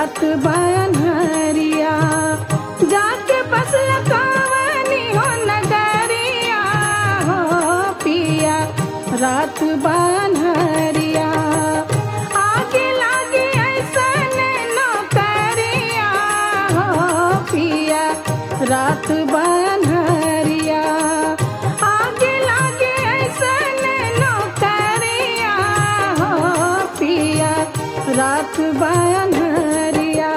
रात बनहरिया जाके बसल कावनी हो नगरिया हो पिया रात बनहरिया आगे लागे ऐसन नौकरिया हो पिया रात बनहरिया आगे लागे ऐसन नौकरिया हो पिया रात बनहरिया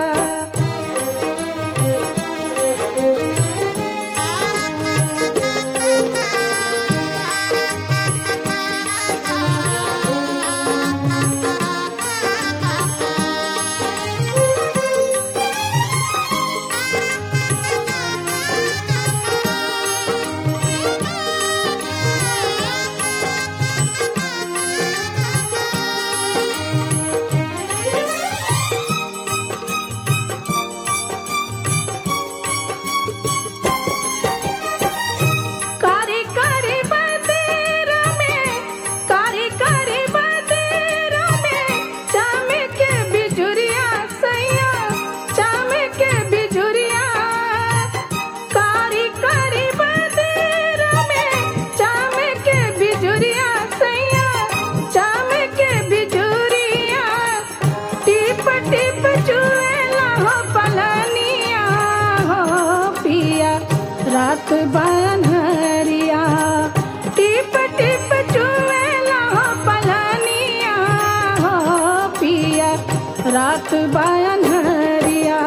कारी कारी बदेरा में कारी कारी बदेरा में चमके बिजुरिया सैया चमके बिजुरिया कारी कारी बदेरा में चमके बिजुरिया सैया चमके बिजुरिया टिप टिप चुएला हो पलनिया हो पिया रात बनहरिया टिप टिप चुएला हो पलनिया हो पिया रात बनहरिया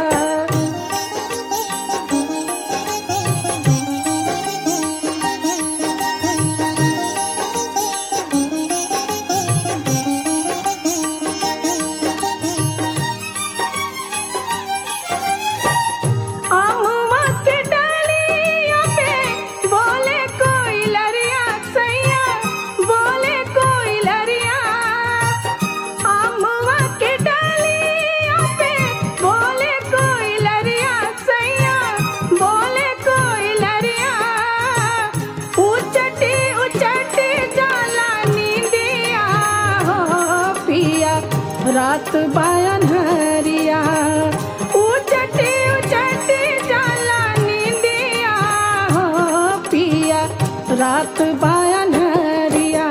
अमुआ के डालिया पे बोले कोई लरिया सैया बोले कोई लरिया अमुआ के डालिया पे बोले कोई लरिया सैया बोले कोई लरिया उचटी उचटी जाला नींदिया हो पिया रात बनहरिया उचटी उचटी जाला नींदिया हो पिया रात बनहरिया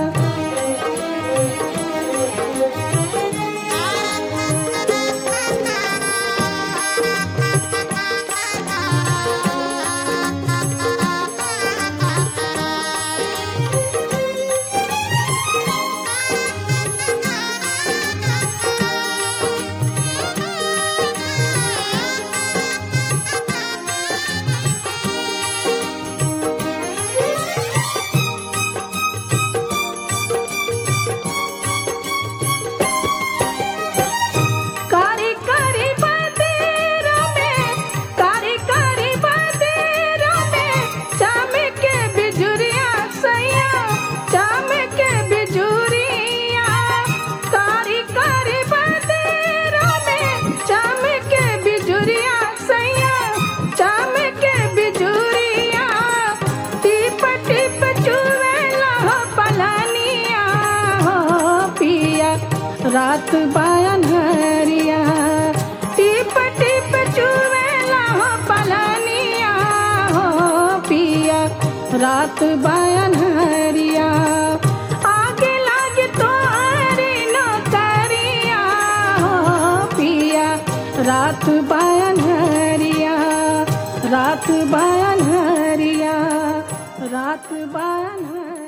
कारी कारी बदेरा में कारी कारी बदेरा में चमके बिजुरिया सैया चमके बिजुरिया कारी कारी बदेरा में चमके बिजुरिया सैया चमके बिजुरिया टिप टिप चुएला हो पलनिया हो पिया रात बनहरिया टिप टिप चुएला हो पलनिया हो पिया रात बनहरिया आगे लागे तोरी नौकरिया हो पिया रात बनहरिया रात बनहरिया रात बनहरिया